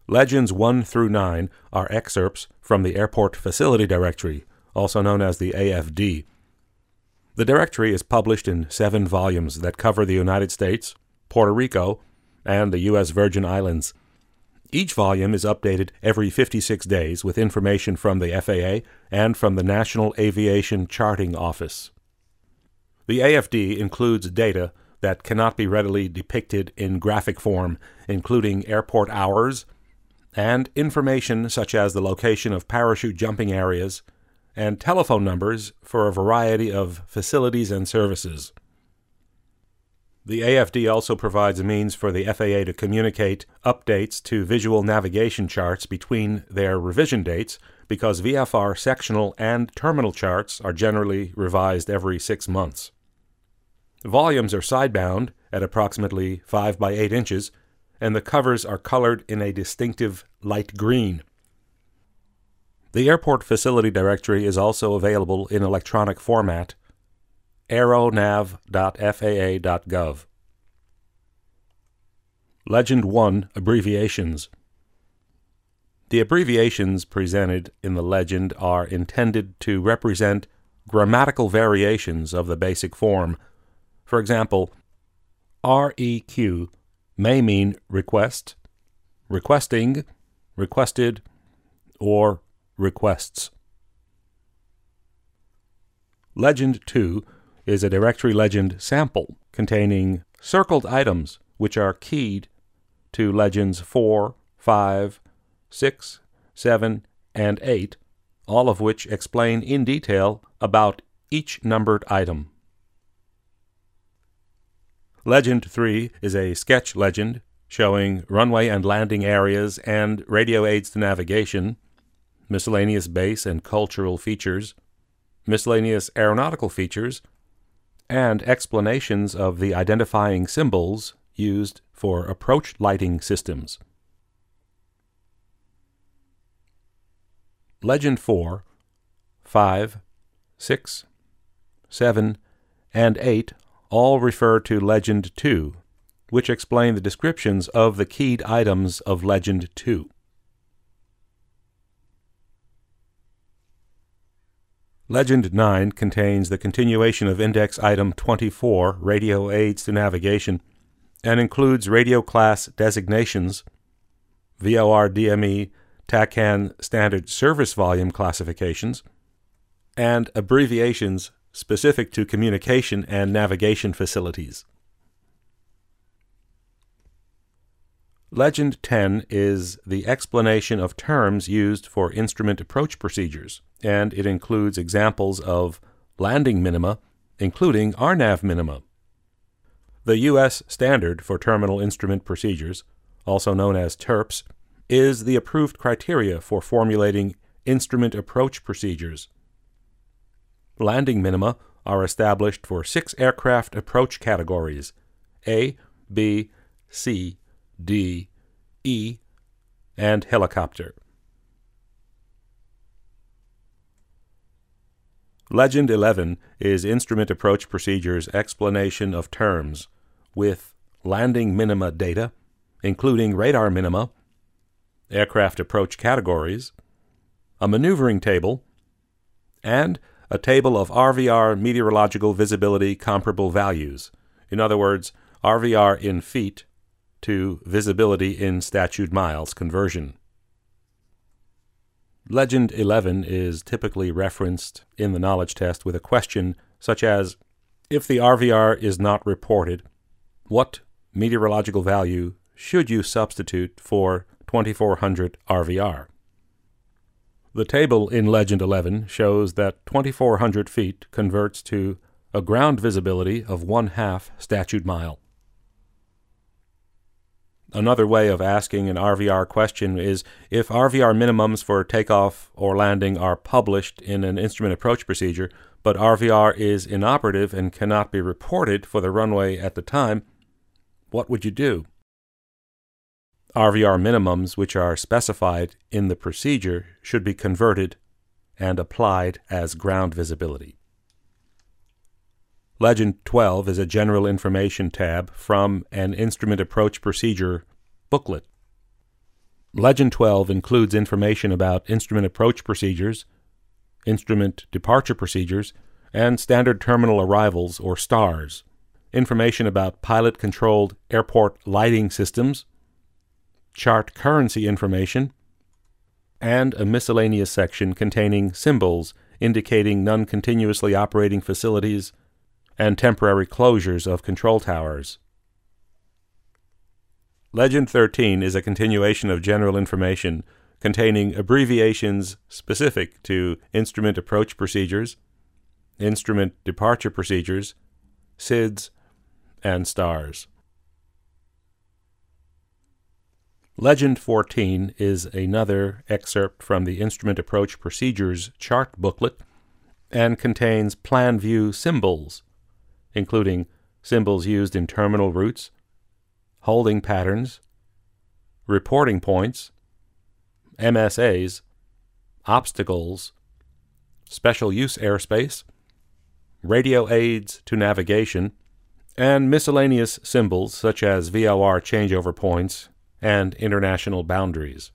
Legends 1 through 9 are excerpts from the Airport Facility Directory, also known as the AFD. The directory is published in 7 volumes that cover the United States, Puerto Rico, and the U.S. Virgin Islands. Each volume is updated every 56 days with information from the FAA and from the National Aviation Charting Office. The AFD includes data that cannot be readily depicted in graphic form, including airport hours, and information such as the location of parachute jumping areas, and telephone numbers for a variety of facilities and services. The AFD also provides a means for the FAA to communicate updates to visual navigation charts between their revision dates, because VFR sectional and terminal charts are generally revised every 6 months. Volumes are sidebound at approximately 5 by 8 inches, and the covers are colored in a distinctive light green. The Airport Facility Directory is also available in electronic format, aeronav.faa.gov. Legend 1 Abbreviations. The abbreviations presented in the legend are intended to represent grammatical variations of the basic form. For example, REQ may mean request, requesting, requested, or requests. Legend 2 is a directory legend sample containing circled items which are keyed to legends 4, 5, 6, 7, and 8, all of which explain in detail about each numbered item. Legend 3 is a sketch legend showing runway and landing areas and radio aids to navigation, miscellaneous base and cultural features, miscellaneous aeronautical features, and explanations of the identifying symbols used for approach lighting systems. Legend 4, 5, 6, 7, and 8 all refer to Legend 2, which explain the descriptions of the keyed items of Legend 2. Legend 9 contains the continuation of Index Item 24, Radio Aids to Navigation, and includes radio class designations, VOR DME TACAN Standard Service Volume classifications, and abbreviations specific to communication and navigation facilities. Legend 10 is the explanation of terms used for instrument approach procedures, and it includes examples of landing minima, including RNAV minima. The U.S. standard for terminal instrument procedures, also known as TERPS, is the approved criteria for formulating instrument approach procedures. Landing minima are established for 6 aircraft approach categories: A, B, C, D, E, and helicopter. Legend 11 is Instrument Approach Procedures explanation of terms, with landing minima data, including radar minima, aircraft approach categories, a maneuvering table, and a table of RVR meteorological visibility comparable values, in other words, RVR in feet to visibility in statute miles conversion. Legend 11 is typically referenced in the knowledge test with a question such as, if the RVR is not reported, what meteorological value should you substitute for 2400 RVR? The table in Legend 11 shows that 2400 feet converts to a ground visibility of 1/2 statute mile. Another way of asking an RVR question is if RVR minimums for takeoff or landing are published in an instrument approach procedure, but RVR is inoperative and cannot be reported for the runway at the time, what would you do? RVR minimums which are specified in the procedure should be converted and applied as ground visibility. Legend 12 is a general information tab from an instrument approach procedure booklet. Legend 12 includes information about instrument approach procedures, instrument departure procedures, and standard terminal arrivals, or STARS, information about pilot-controlled airport lighting systems, chart currency information, and a miscellaneous section containing symbols indicating non-continuously operating facilities and temporary closures of control towers. Legend 13 is a continuation of general information containing abbreviations specific to instrument approach procedures, instrument departure procedures, SIDS, and STARS. Legend 14 is another excerpt from the Instrument Approach Procedures chart booklet and contains plan view symbols, including symbols used in terminal routes, holding patterns, reporting points, MSAs, obstacles, special use airspace, radio aids to navigation, and miscellaneous symbols such as VOR changeover points and international boundaries.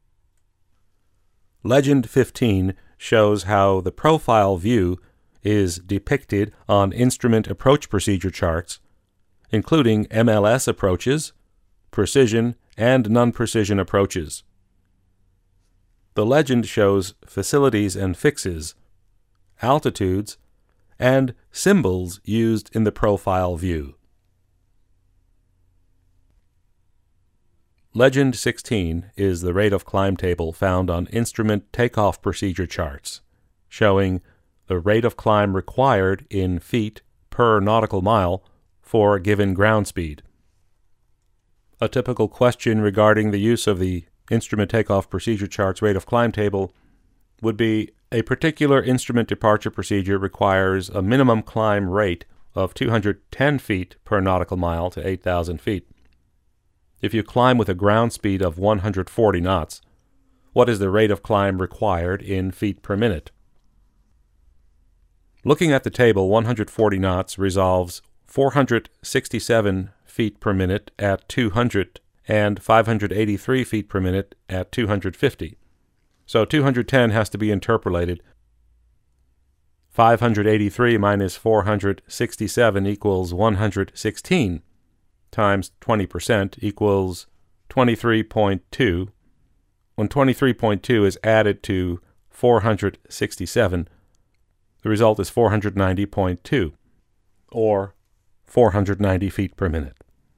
Legend 15 shows how the profile view is depicted on instrument approach procedure charts, including MLS approaches, precision, and non-precision approaches. The legend shows facilities and fixes, altitudes, and symbols used in the profile view. Legend 16 is the rate of climb table found on instrument takeoff procedure charts, showing the rate of climb required in feet per nautical mile for a given ground speed. A typical question regarding the use of the instrument takeoff procedure charts rate of climb table would be: a particular instrument departure procedure requires a minimum climb rate of 210 feet per nautical mile to 8,000 feet. If you climb with a ground speed of 140 knots, what is the rate of climb required in feet per minute? Looking at the table, 140 knots resolves 467 feet per minute at 200 and 583 feet per minute at 250. So 210 has to be interpolated. 583 minus 467 equals 116 times 20% equals 23.2. When 23.2 is added to 467, the result is 490.2, or 490 feet per minute.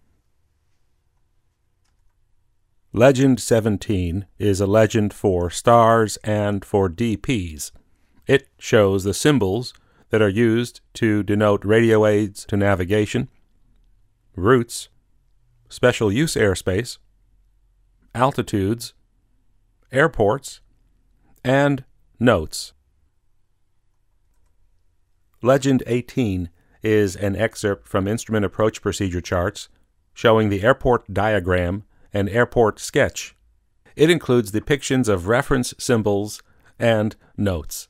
Legend 17 is a legend for STARS and for DPs. It shows the symbols that are used to denote radio aids to navigation, routes, special use airspace, altitudes, airports, and notes. Legend 18 is an excerpt from instrument approach procedure charts showing the airport diagram and airport sketch. It includes depictions of reference symbols and notes.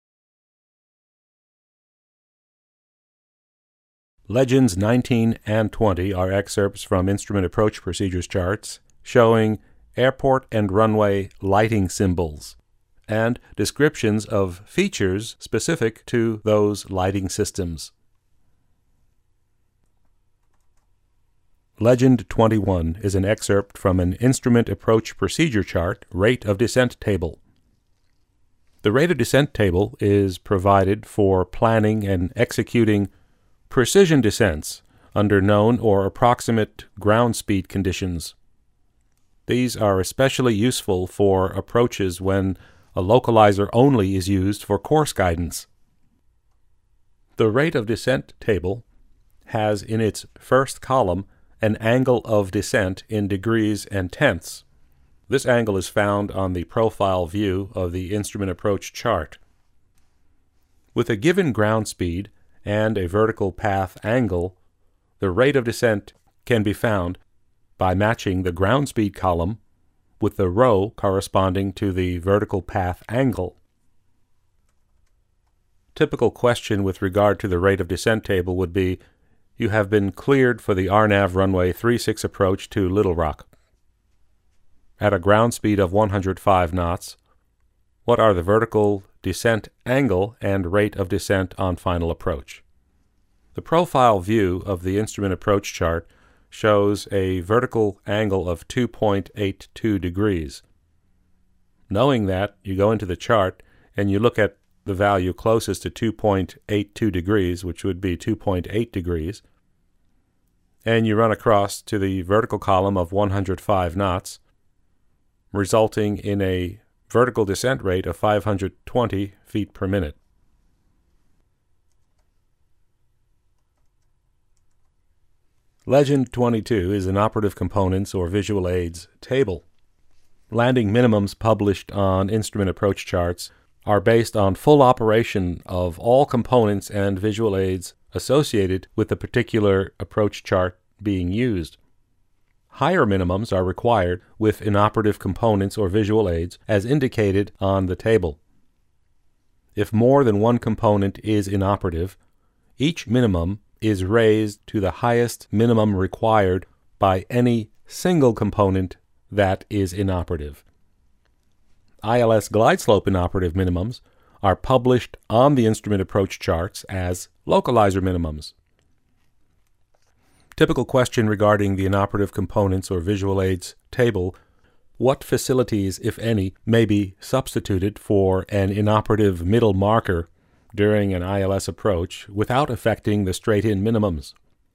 Legends 19 and 20 are excerpts from instrument approach procedures charts showing airport and runway lighting symbols and descriptions of features specific to those lighting systems. Legend 21 is an excerpt from an instrument approach procedure chart rate of descent table. The rate of descent table is provided for planning and executing precision descents under known or approximate ground speed conditions. These are especially useful for approaches when a localizer only is used for course guidance. The rate of descent table has in its first column an angle of descent in degrees and tenths. This angle is found on the profile view of the instrument approach chart. With a given ground speed and a vertical path angle, the rate of descent can be found by matching the ground speed column with the row corresponding to the vertical path angle. Typical question with regard to the rate of descent table would be: you have been cleared for the RNAV runway 36 approach to Little Rock. at a ground speed of 105 knots, what are the vertical descent angle and rate of descent on final approach? The profile view of the instrument approach chart shows a vertical angle of 2.82 degrees. Knowing that, you go into the chart and you look at the value closest to 2.82 degrees, which would be 2.8 degrees, and you run across to the vertical column of 105 knots, resulting in a vertical descent rate of 520 feet per minute. Legend 22 is an operative components or visual aids table. Landing minimums published on instrument approach charts are based on full operation of all components and visual aids associated with the particular approach chart being used. Higher minimums are required with inoperative components or visual aids as indicated on the table. If more than one component is inoperative, each minimum is raised to the highest minimum required by any single component that is inoperative. ILS glide slope inoperative minimums are published on the instrument approach charts as localizer minimums. Typical question regarding the inoperative components or visual aids table: what facilities, if any, may be substituted for an inoperative middle marker during an ILS approach without affecting the straight-in minimums?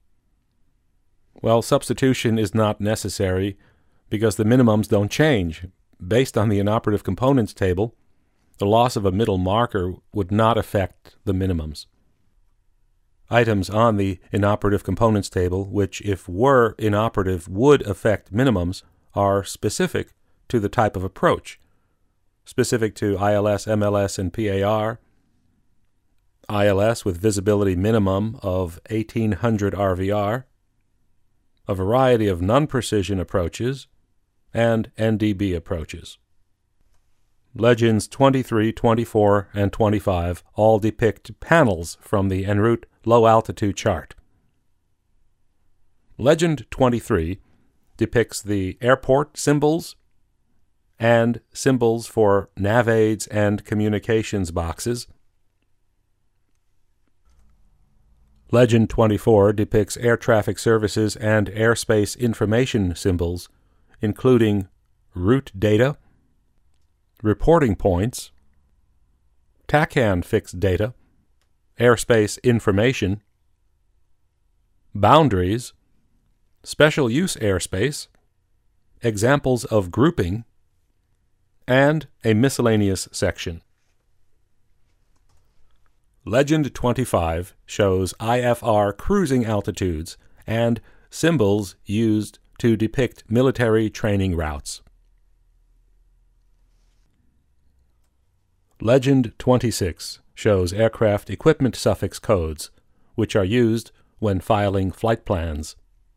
Well, substitution is not necessary because the minimums don't change. Based on the inoperative components table, the loss of a middle marker would not affect the minimums. Items on the inoperative components table, which if were inoperative would affect minimums, are specific to the type of approach, specific to ILS, MLS, and PAR, ILS with visibility minimum of 1800 RVR, a variety of non-precision approaches, and NDB approaches. Legends 23, 24, and 25 all depict panels from the en route low-altitude chart. Legend 23 depicts the airport symbols and symbols for nav aids and communications boxes. Legend 24 depicts air traffic services and airspace information symbols, including route data, reporting points, TACAN fixed data, airspace information, boundaries, special use airspace, examples of grouping, and a miscellaneous section. Legend 25 shows IFR cruising altitudes and symbols used to depict military training routes. Legend 26 shows aircraft equipment suffix codes, which are used when filing flight plans.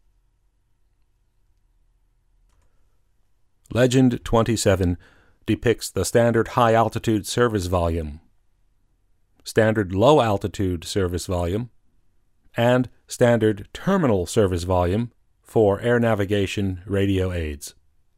Legend 27 depicts the standard high-altitude service volume, standard low-altitude service volume, and standard terminal service volume for air navigation radio aids.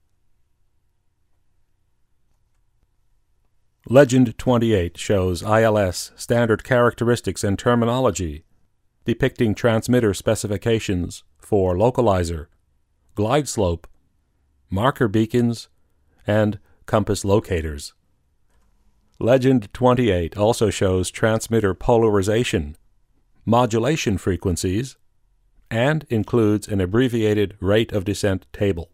Legend 28 shows ILS standard characteristics and terminology, depicting transmitter specifications for localizer, glide slope, marker beacons, and compass locators. Legend 28 also shows transmitter polarization, modulation frequencies, and includes an abbreviated rate of descent table.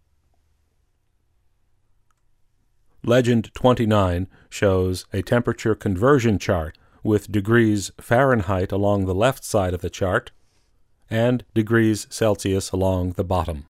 Legend 29 shows a temperature conversion chart with degrees Fahrenheit along the left side of the chart and degrees Celsius along the bottom.